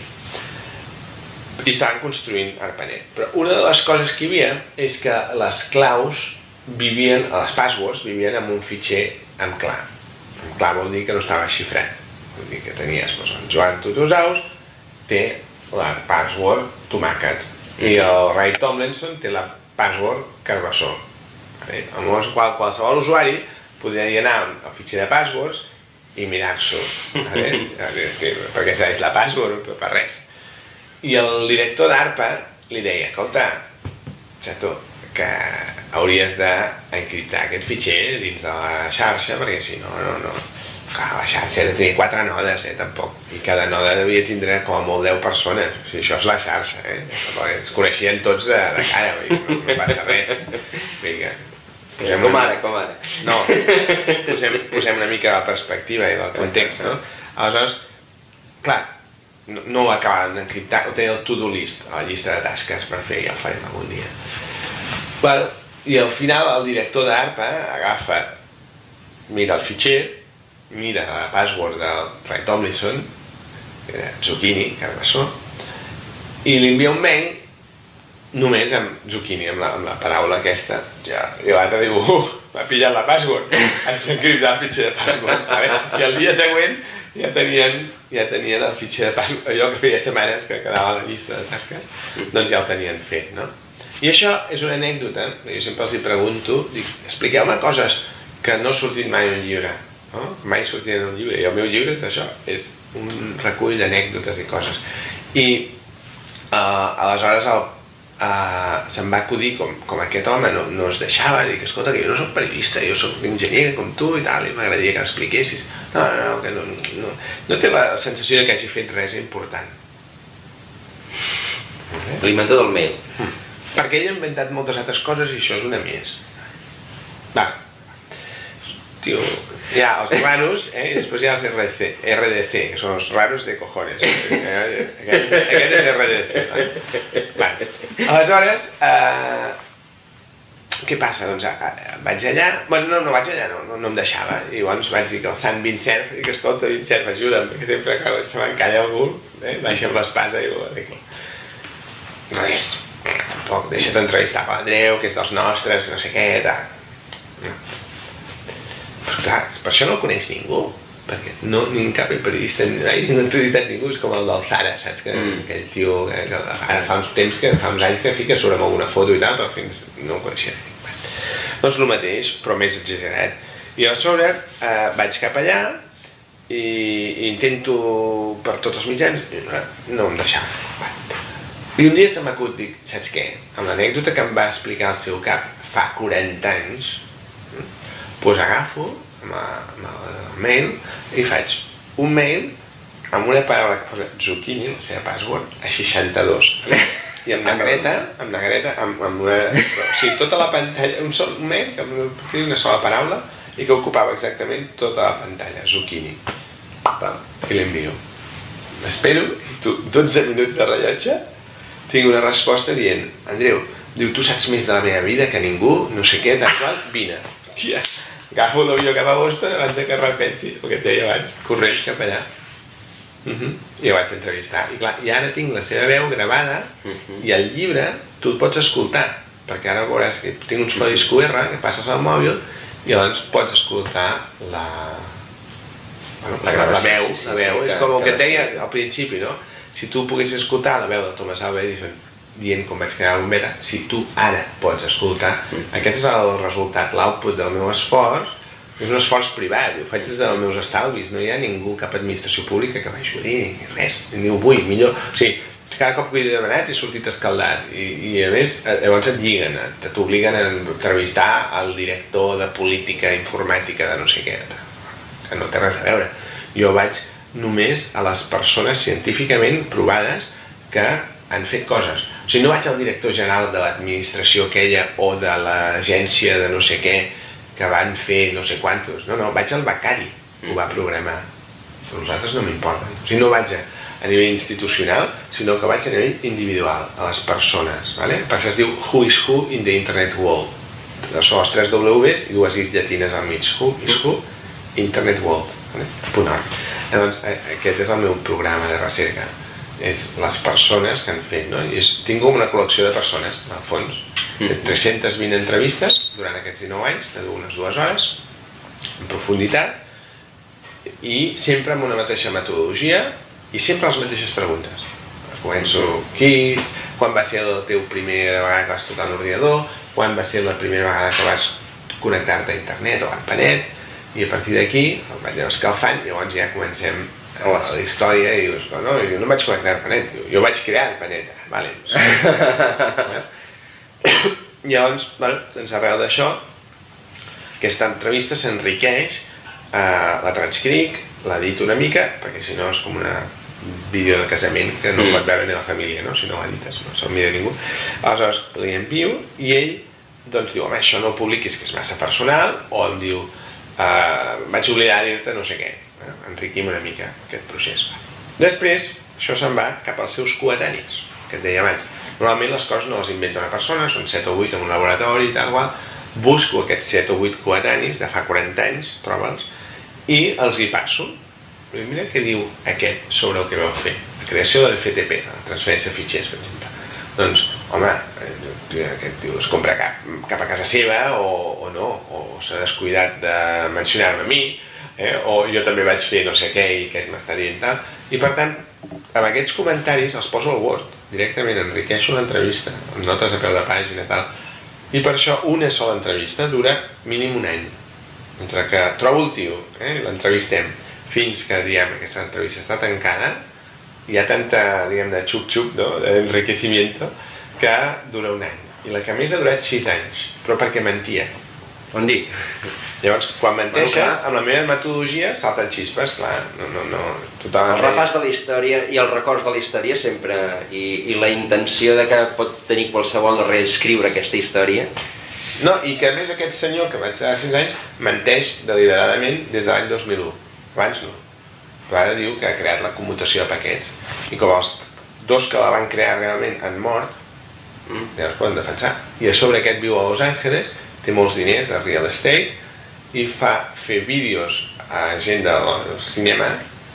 I estaven construint ARPANET. Però una de les coses que hi havia és que les claus vivien, les passwords vivien en un fitxer en clar. En clar vol dir que no estava xifrat. Vol dir que tenies, doncs, en Joan Tutusaus té la password tomàquet i el Ray Tomlinson té la password Carbassó. Llavors, qual, qualsevol usuari podria anar al fitxer de passwords i mirar-s'ho, perquè sabeix la password, però per res. I el director d'ARPA li deia, escolta, xato, que hauries d'encriptar aquest fitxer dins de la xarxa, perquè si no, no, no... Clar, la xarxa tenia quatre nodes, eh, tampoc. I cada node devia tindre com a molt deu persones. O sigui, això és la xarxa, eh? Es coneixien tots de, de cara, no, no passa res. Vinga. Posem com ara, com ara. No, posem, posem una mica la perspectiva i el context, no? Aleshores, clar, no, no ho acabaven d'encriptar, ho tenia el to-do list, a la llista de tasques per fer, ja el farem algun dia. Bueno, i al final el director d'ARPA agafa, mira el fitxer, mira la password del Ray Tomlinson, que era Zucchini, Carbassó, i li envia un mail només amb zucchini, amb la, amb la paraula aquesta, ja, i l'altre diu, uh, m'ha pillat la password, ens han criptat el fitxer de password, saps? I el dia següent ja tenien, ja tenien el fitxer de password, allò que feia setmanes que quedava a la llista de tasques, doncs ja el tenien fet, no? I això és una anècdota, jo sempre els hi pregunto, dic, expliqueu-me coses que no surtin mai en un llibre, no? Mai sortien en un llibre, i el meu llibre és això, és un recull d'anècdotes i coses. I uh, aleshores el Uh, se'm va acudir com, com aquest home no, no es deixava, dic, escolta, que jo no soc periodista, jo soc enginyer com tu i tal, i m'agradaria que m'expliquessis. No, no, no, que no, no, no té la sensació de que hagi fet res important. L'inventor del mail. Mm. Perquè ell ha inventat moltes altres coses i això és una més. Va. Tio, hi ha els raros, eh, i després hi ha els R D C, R D C, que són els raros de cojones. Aquest és, aquest és R D C. No? Vale. Aleshores, eh, què passa? Doncs eh, vaig allà, bueno, no, no vaig allà, no, no, no em deixava, i llavors vaig dir que el Sant Vincent, dic, escolta, Vincent, m'ajuda'm, perquè sempre que se m'encalla algú, eh, baixa amb l'espasa i ho dic, res, tampoc, deixa't entrevistar per l'Andreu, que és dels nostres, no sé què, tal. No. Però clar, per això no el coneix ningú, perquè no, ni cap periodista, mai no ha entrevistat ningú, és com el del Zara, saps? Que, mm. Aquell tio, que, que ara fa uns temps, que fa uns anys que sí que surt amb alguna foto i tal, però fins no ho coneixia. Doncs el mateix, però més exagerat. I a sobre eh, vaig cap allà i, i intento per tots els mitjans, i no, no em deixava. I un dia se m'acut, dic, saps què? Amb l'anècdota que em va explicar el seu cap fa quaranta anys, doncs agafo amb el mail i faig un mail amb una paraula que posa zucchini, la seva password, a seixanta-dos. I amb negreta, amb negreta, amb, amb una... O sigui, tota la pantalla, un sol mail, amb una sola paraula, i que ocupava exactament tota la pantalla, zucchini. I l'envio. M'espero, dotze minuts de rellotge, tinc una resposta dient, Andreu, diu, tu saps més de la meva vida que ningú, no sé què, tal qual, vine. Tia, agafo l'avió cap a Boston abans de que repensi, el que et deia abans, corrents cap allà. Uh -huh. I el vaig entrevistar. I clar, i ara tinc la seva veu gravada uh -huh. i el llibre tu el pots escoltar, perquè ara veuràs que tinc uns codis Q R que passes al mòbil i llavors pots escoltar la... Bueno, la, la, la veu, sí, sí, la veu. Sí, és com el que et deia al principi, no? Si tu poguessis escoltar la veu de Thomas Alva Edison dient com vaig crear la bombeta, si tu ara pots escoltar, mm. aquest és el resultat, l'output del meu esforç, és un esforç privat, ho faig des dels meus estalvis, no hi ha ningú, cap administració pública que m'ajudi, ni res, ni ho vull, millor, o sigui, cada cop que he demanat he sortit escaldat, i, i a més, llavors et lliguen, t'obliguen a entrevistar el director de política informàtica de no sé què, que no té res a veure. Jo vaig només a les persones científicament provades que han fet coses. O sigui, no vaig al director general de l'administració aquella o de l'agència de no sé què que van fer no sé quantos. No, no, vaig al becari que ho va programar. Però els altres no m'importen. O sigui, no vaig a, a nivell institucional, sinó que vaig a nivell individual, a les persones. Vale? Per això es diu Who is Who in the Internet World. Són les tres W's i dues is llatines al mig. Who is Who, Internet World. Vale? Punt org. Llavors, aquest és el meu programa de recerca. És les persones que han fet, no? I és, tinc una col·lecció de persones, al fons, de tres-centes vint entrevistes durant aquests dinou anys, de unes dues hores, en profunditat, i sempre amb una mateixa metodologia i sempre les mateixes preguntes. Començo aquí, quan va ser la teva primera vegada que vas tocar l'ordinador, quan va ser la primera vegada que vas connectar-te a internet o a Panet, i a partir d'aquí el vaig anar escalfant, llavors ja comencem a la història i dius, no, jo no em vaig connectar a Panet, jo vaig crear el Panet, vale. Llavors, bueno, doncs arrel d'això, aquesta entrevista s'enriqueix, eh, la transcric, l'edito una mica, perquè si no és com una vídeo de casament que no pot veure ni la família, no? Si no l'edites, no se'l mira ningú. Aleshores, li envio i ell doncs diu, home, això no ho publiquis, que és massa personal, o em diu, Uh, vaig oblidar de dir-te no sé què. Uh, enriquim una mica aquest procés. Després, això se'n va cap als seus coetanis, que et deia abans. Normalment les coses no les inventa una persona, són set o vuit en un laboratori i tal qual. Busco aquests set o vuit coetanis de fa quaranta anys, troba'ls, i els hi passo. I mira què diu aquest sobre el que vau fer. La creació de l'F T P, la transferència de fitxers, per exemple. Doncs home, aquest tio es compra cap, cap a casa seva o, o no, o s'ha descuidat de mencionar-me a mi, eh? O jo també vaig fer no sé què i aquest m'està dient tal, i per tant, amb aquests comentaris els poso al Word, directament enriqueixo l'entrevista, amb notes a peu de pàgina i tal, i per això una sola entrevista dura mínim un any, mentre que trobo el tio, eh? L'entrevistem, fins que, diguem, aquesta entrevista està tancada, hi ha tanta, diguem, de xup-xup, no? D'enriquecimiento, que dura un any. I la que més ha durat sis anys, però perquè mentia. On dic? Llavors, quan menteixes, bueno, amb la meva metodologia salten xispes, clar, no, no, no... Total, el repàs de la història i els records de la història sempre, i, i la intenció de que pot tenir qualsevol de reescriure aquesta història. No, i que a més aquest senyor, que vaig estar sis anys, menteix deliberadament des de l'any dos mil u. Abans no. Però ara diu que ha creat la commutació de paquets. I com els dos que la van crear realment han mort, ja es poden defensar. I a sobre aquest viu a Los Angeles, té molts diners de real estate i fa fer vídeos a gent del cinema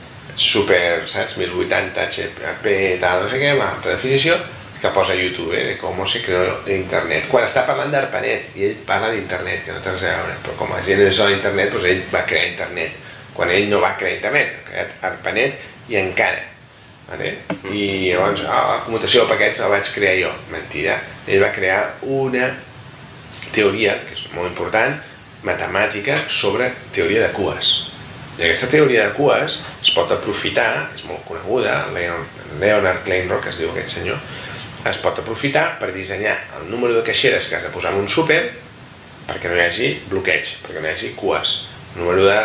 super, saps, mil vuitanta H P, tal, no sé què, amb alta definició, que posa a YouTube, eh, de com se creó internet. Quan està parlant d'ARPANET, i ell parla d'internet, que no té res a veure, però com la gent és a l'internet, doncs ell va crear internet. Quan ell no va crear internet, ha creat ARPANET i encara. Vale? I llavors, oh, la commutació de paquets la vaig crear jo. Mentida. Ell va crear una teoria, que és molt important, matemàtica, sobre teoria de cues. I aquesta teoria de cues es pot aprofitar, és molt coneguda, Leonard Kleinrock, es diu aquest senyor, es pot aprofitar per dissenyar el número de caixeres que has de posar en un súper perquè no hi hagi bloqueig, perquè no hi hagi cues. El número de,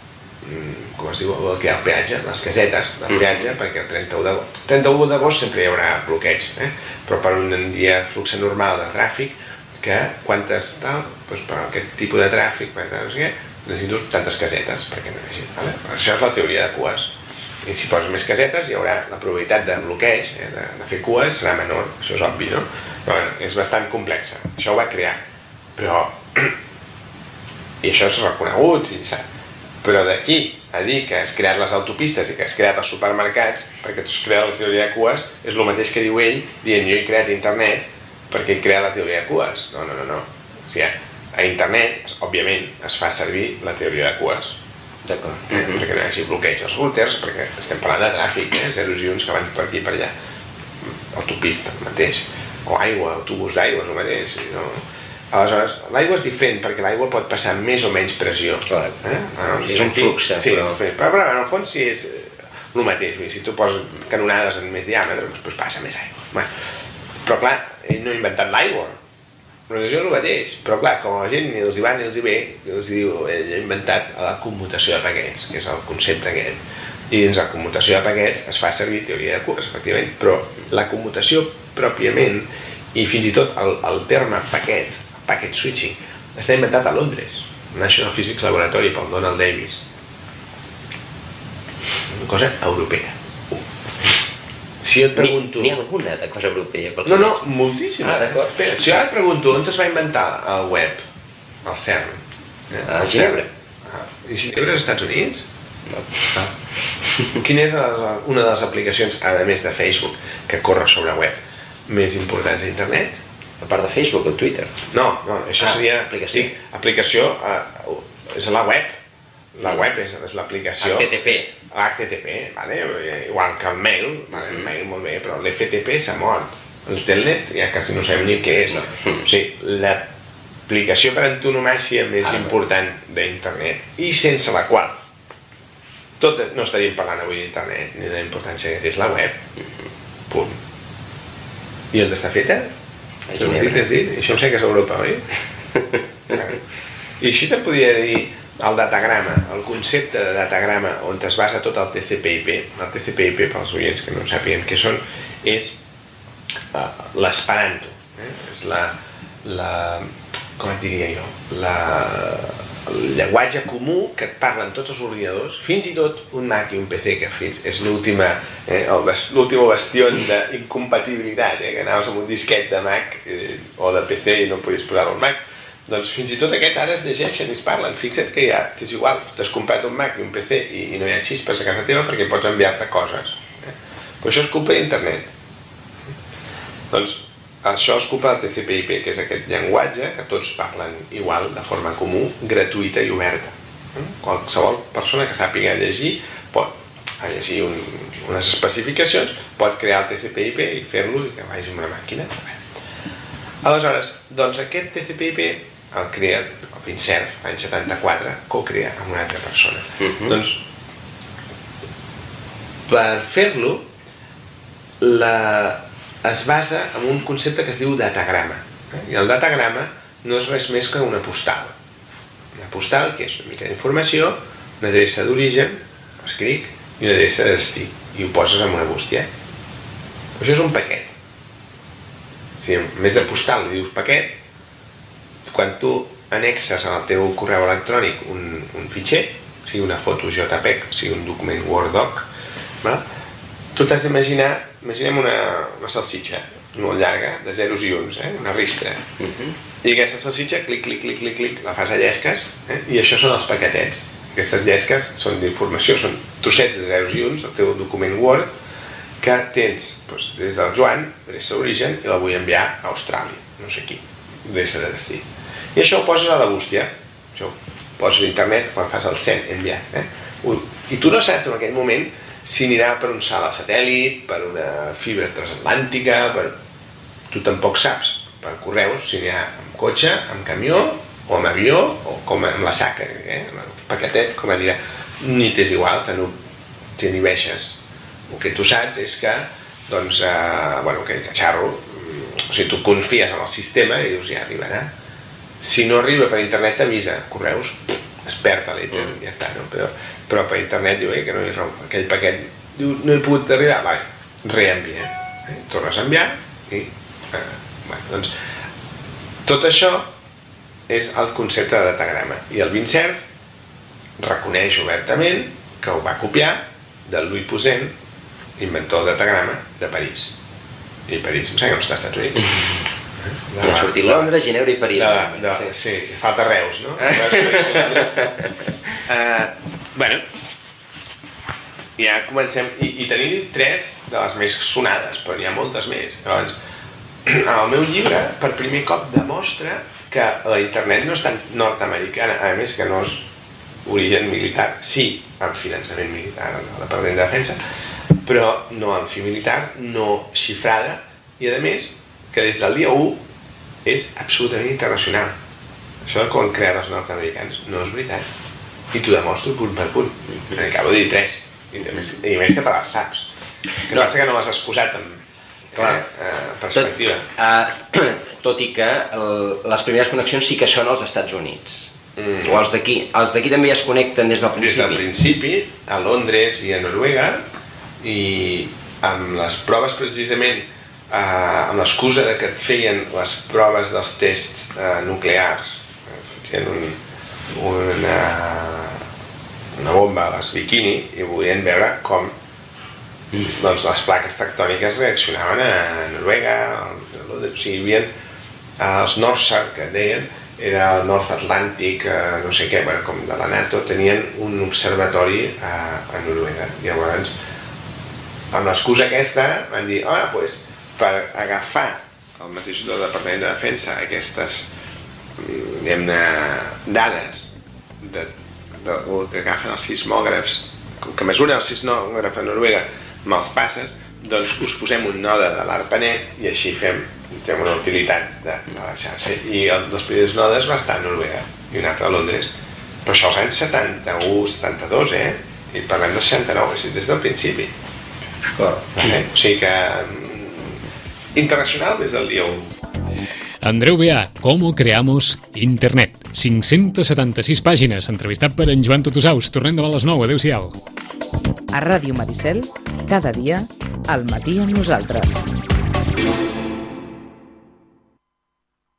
com es diu, el que hi ha al peatge, les casetes del peatge, perquè el trenta-u d'agost sempre hi haurà bloqueig, eh? Però per un dia flux normal de tràfic, que quantes tal, doncs per aquest tipus de tràfic, per tant, no sé què, necessito tantes casetes, perquè no hi hagi, vale? Això és la teoria de cues. I si poses més casetes hi haurà la probabilitat de bloqueig, eh, de, de fer cues, serà menor, això és obvi, no? Però bueno, és bastant complexa, això ho va crear, però... i això és reconegut, i sap? Però d'aquí a dir que has creat les autopistes i que has creat els supermercats perquè tu has creat la teoria de cues, és el mateix que diu ell dient jo he creat internet perquè he creat la teoria de cues. No, no, no, no. O sigui, a internet, òbviament, es fa servir la teoria de cues. D'acord. Eh? Mm-hmm. Perquè no hi hagi bloqueig als routers, perquè estem parlant de tràfic, eh? Zeros i uns que van per aquí i per allà. Autopista, el mateix. O aigua, autobús d'aigua, el mateix. No? Aleshores, l'aigua és diferent perquè l'aigua pot passar més o menys pressió. Clar, eh? bueno, és un flux, sí, però... Però, però en el fons sí és el mateix. Si tu poses canonades en més diàmetre, doncs passa més aigua. Bueno, però clar, ell no ha inventat l'aigua. Però això és el mateix. Però clar, com a la gent ni els hi va ni els hi ve, els diu, ell ha inventat la commutació de paquets, que és el concepte aquest. I dins la commutació de paquets es fa servir teoria de cues, efectivament, però la commutació pròpiament, i fins i tot el, el terme paquet, packet switching, està inventat a Londres, National Physics Laboratory pel Donald Davis. Una cosa europea. Si jo et pregunto... N'hi ha alguna de cosa europea? No, no, moltíssima. Ah, d'acord. Espera, si jo ara et pregunto on es va inventar el web, el CERN? Eh? A Ginebra. Ah, I Ginebra als Estats Units? No. Ah. Quina és una de les aplicacions, a més de Facebook, que corre sobre web, més importants a internet? A part de Facebook o Twitter? No, no, això ah, seria... aplicació. Dic, aplicació uh, és la web. La web és, és l'aplicació... H T T P. H T T P, vale? Igual que el mail, vale? El mail molt bé, però l'F T P s'ha mort. El telnet ja quasi no sabem ni què és. No? O sigui, l'aplicació per antonomàsia més ah, important d'internet i sense la qual tot no estaríem parlant avui d'internet ni de la importància que té, és la web. Punt. I on està feta? Això has dit, has dit? Això em sé que és Europa, oi? I així te'n podria dir el datagrama, el concepte de datagrama on es basa tot el T C P I P. El T C P I P, pels oients que no sàpiguen què són, és uh, l'esperanto. Eh? És la, la... com et diria jo? La, el llenguatge comú que et parlen tots els ordinadors, fins i tot un Mac i un P C, que fins és l'última eh, l'última bastió d'incompatibilitat, eh, que anaves amb un disquet de Mac eh, o de P C i no podies posar-lo al Mac. Doncs fins i tot aquest ara es llegeixen i es parlen. Fixa't que ja, que és igual, t'has comprat un Mac i un P C i, i no hi ha xispes a casa teva perquè pots enviar-te coses. Eh? Però això és culpa d'internet. Doncs això és culpa del T C P I P, que és aquest llenguatge que tots parlen igual, de forma comú, gratuïta i oberta. Qualsevol persona que sàpiga llegir pot llegir un, unes especificacions, pot crear el T C P I P i fer-lo i que vagi amb una màquina. Aleshores, doncs aquest T C P I P el crea el Vincerf, l'any setanta-quatre, co-crea amb una altra persona. Uh-huh. Doncs, per fer-lo, la... es basa en un concepte que es diu datagrama. I el datagrama no és res més que una postal. Una postal que és una mica d'informació, una adreça d'origen, escric, i una adreça de destí. I ho poses en una bústia. Això és un paquet. O sigui, en més de postal li dius paquet, quan tu annexes en el teu correu electrònic un, un fitxer, sigui una foto JPEG, sigui un document Word Doc, val? Tu t'has d'imaginar, imaginem una, una salsitxa molt llarga, de zeros i uns, eh? Una ristra. Uh-huh. I aquesta salsitxa, clic, clic, clic, clic, clic, la fas a llesques, eh? I això són els paquetets. Aquestes llesques són d'informació, són trossets de zeros i uns, el teu document Word, que tens doncs, des del Joan, adreça d'origen, i la vull enviar a Austràlia, no sé qui, adreça de destí. I això ho poses a la bústia, això ho poses a internet quan fas el send, enviat. Eh? I tu no saps en aquell moment si anirà per un salt a satèl·lit, per una fibra transatlàntica, per... tu tampoc saps per correus si anirà amb cotxe, amb camió, o amb avió, o com amb la saca, eh? El paquetet, com a dir, ni t'és igual, te n'inhibeixes. El que tu saps és que, doncs, eh, bueno, que el catxarro, o sigui, tu confies en el sistema i dius, ja arribarà. Si no arriba per internet t'avisa, correus, es perd a l'èter, mm. ja està, no? Però, però per internet diu eh, que no hi romp, aquell paquet diu, no he pogut arribar, va, reenvia, eh? Tornes a enviar i, eh, bueno, doncs, tot això és el concepte de datagrama. I el Vincerf reconeix obertament que ho va copiar del Louis Poussin, inventor del datagrama de París. I París, em sembla que no està als Estats Units. De la, sortir Londres, Ginebra i París. De, de, de, sí, falta Reus, no? uh, bueno, ja comencem, i, i tenim dit tres de les més sonades, però n'hi ha moltes més. Llavors, el meu llibre, per primer cop, demostra que la internet no és tan nord-americana, a més que no és origen militar, sí, amb finançament militar, al Departament de Defensa, però no amb fi militar, no xifrada, i a més, que des del dia u és absolutament internacional. Això de quan crear els nord-americans no és veritat. I t'ho demostro punt per punt. Acabo de dir tres. I, més, i més que te les saps. Que no passa que no les has posat en clar, eh, perspectiva. Tot, uh, tot i que el, les primeres connexions sí que són als Estats Units. Mm. O els d'aquí. Els d'aquí també ja es connecten des del principi. Des del principi, a Londres i a Noruega, i amb les proves precisament Uh, amb l'excusa de que et feien les proves dels tests uh, nuclears, feien un, una, una bomba a les bikini i volien veure com doncs, les plaques tectòniques reaccionaven a Noruega, o sigui, hi havia uh, els Norsar, que deien, era el North Atlantic, uh, no sé què, bueno, com de la NATO, tenien un observatori uh, a Noruega. I llavors, amb l'excusa aquesta, van dir, ah, doncs, pues, per agafar el mateix del Departament de Defensa aquestes diguem-ne dades de, de, que agafen els sismògrafs, que mesuren el sismògraf a Noruega, me'ls passes, doncs us posem un node de l'ARPANET i així fem, fem una utilitat de, de la xarxa. I el dels primers nodes va estar a Noruega i un altre a Londres. Però això als anys setanta-u setanta-dos, eh? I parlem del seixanta-nou, és des del principi. Oh. Eh? O sigui que internacional des del dia u. Andreu Beà, ¿Cómo creamos internet? cinc-centes setanta-sis pàgines, entrevistat per en Joan Tutusaus. Tornem demà a les nou, adeu-siau. A Ràdio Maricel, cada dia, al matí amb nosaltres.